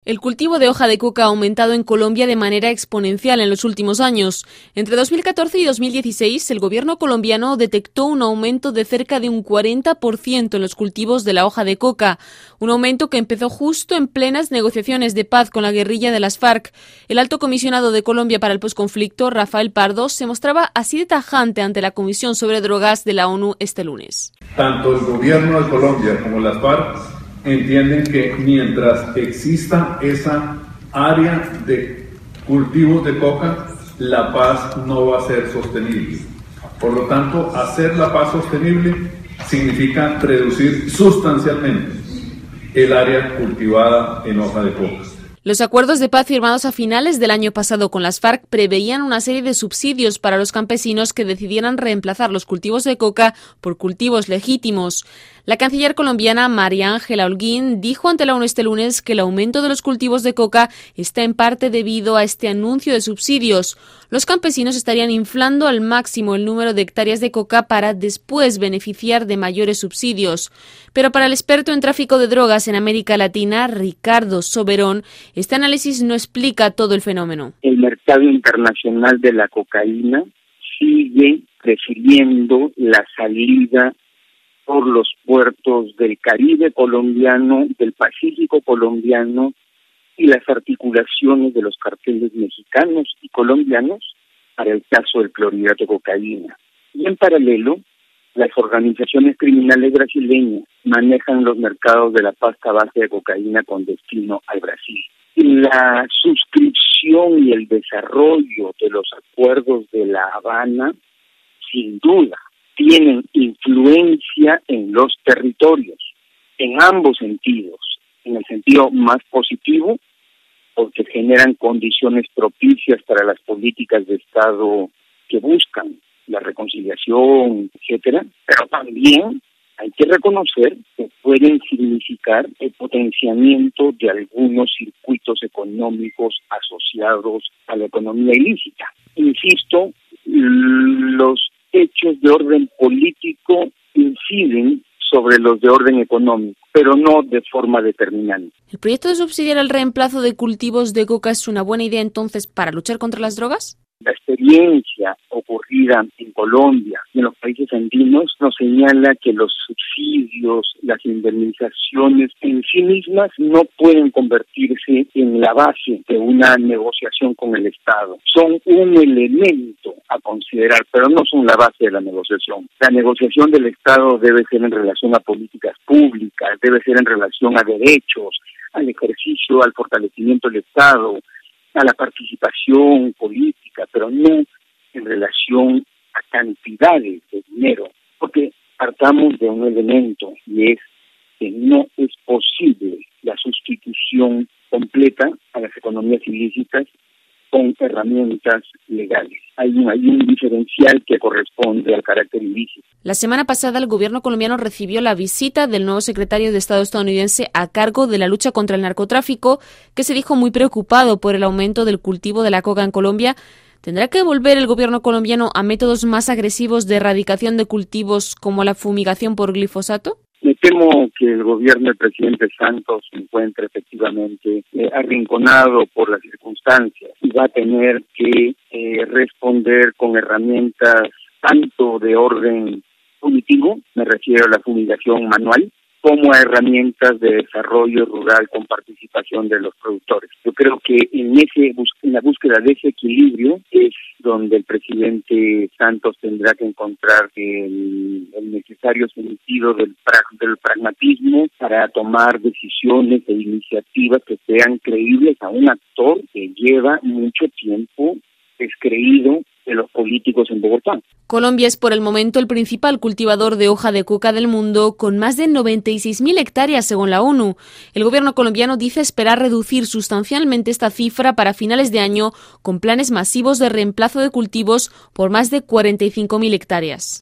El cultivo de hoja de coca ha aumentado en Colombia de manera exponencial en los últimos años. Entre 2014 y 2016, el gobierno colombiano detectó un aumento de cerca de un 40% en los cultivos de la hoja de coca, un aumento que empezó justo en plenas negociaciones de paz con la guerrilla de las FARC. El alto comisionado de Colombia para el posconflicto, Rafael Pardo, se mostraba así de tajante ante la Comisión sobre Drogas de la ONU este lunes. Tanto el gobierno de Colombia como las FARC entienden que mientras exista esa área de cultivos de coca, la paz no va a ser sostenible. Por lo tanto, hacer la paz sostenible significa reducir sustancialmente el área cultivada en hoja de coca. Los acuerdos de paz firmados a finales del año pasado con las FARC preveían una serie de subsidios para los campesinos que decidieran reemplazar los cultivos de coca por cultivos legítimos. La canciller colombiana María Ángela Holguín dijo ante la ONU este lunes que el aumento de los cultivos de coca está en parte debido a este anuncio de subsidios. Los campesinos estarían inflando al máximo el número de hectáreas de coca para después beneficiar de mayores subsidios. Pero para el experto en tráfico de drogas en América Latina, Ricardo Soberón, este análisis no explica todo el fenómeno. El mercado internacional de la cocaína sigue prefiriendo la salida por los puertos del Caribe colombiano, del Pacífico colombiano y las articulaciones de los carteles mexicanos y colombianos para el caso del clorhidrato de cocaína. Y en paralelo, las organizaciones criminales brasileñas manejan los mercados de la pasta base de cocaína con destino al Brasil. La suscripción y el desarrollo de los acuerdos de La Habana, sin duda, tienen influencia en los territorios, en ambos sentidos. En el sentido más positivo, porque generan condiciones propicias para las políticas de Estado que buscan la reconciliación, etcétera, pero también hay que reconocer que pueden significar el potenciamiento de algunos circuitos económicos asociados a la economía ilícita. Insisto, los hechos de orden político inciden sobre los de orden económico, pero no de forma determinante. ¿El proyecto de subsidiar el reemplazo de cultivos de coca es una buena idea entonces para luchar contra las drogas? La experiencia ocurrida en Colombia y en los países andinos nos señala que los subsidios, las indemnizaciones en sí mismas no pueden convertirse en la base de una negociación con el Estado. Son un elemento a considerar, pero no son la base de la negociación. La negociación del Estado debe ser en relación a políticas públicas, debe ser en relación a derechos, al ejercicio, al fortalecimiento del Estado, a la participación política, pero no en relación a cantidades de dinero, porque partamos de un elemento y es que no es posible la sustitución completa a las economías ilícitas con herramientas legales. Hay un diferencial que corresponde al carácter ilícito. La semana pasada el gobierno colombiano recibió la visita del nuevo secretario de Estado estadounidense a cargo de la lucha contra el narcotráfico, que se dijo muy preocupado por el aumento del cultivo de la coca en Colombia. ¿Tendrá que volver el gobierno colombiano a métodos más agresivos de erradicación de cultivos como la fumigación por glifosato? Me temo que el gobierno del presidente Santos se encuentra efectivamente arrinconado por las circunstancias y va a tener que responder con herramientas tanto de orden punitivo, me refiero a la fumigación manual, como a herramientas de desarrollo rural con participación de los productores. Yo creo que en la búsqueda de ese equilibrio es donde el presidente Santos tendrá que encontrar el necesario sentido del pragmatismo para tomar decisiones e iniciativas que sean creíbles a un actor que lleva mucho tiempo descreído de los políticos en Bogotá. Colombia es por el momento el principal cultivador de hoja de coca del mundo, con más de 96.000 hectáreas según la ONU. El gobierno colombiano dice esperar reducir sustancialmente esta cifra para finales de año, con planes masivos de reemplazo de cultivos por más de 45.000 hectáreas.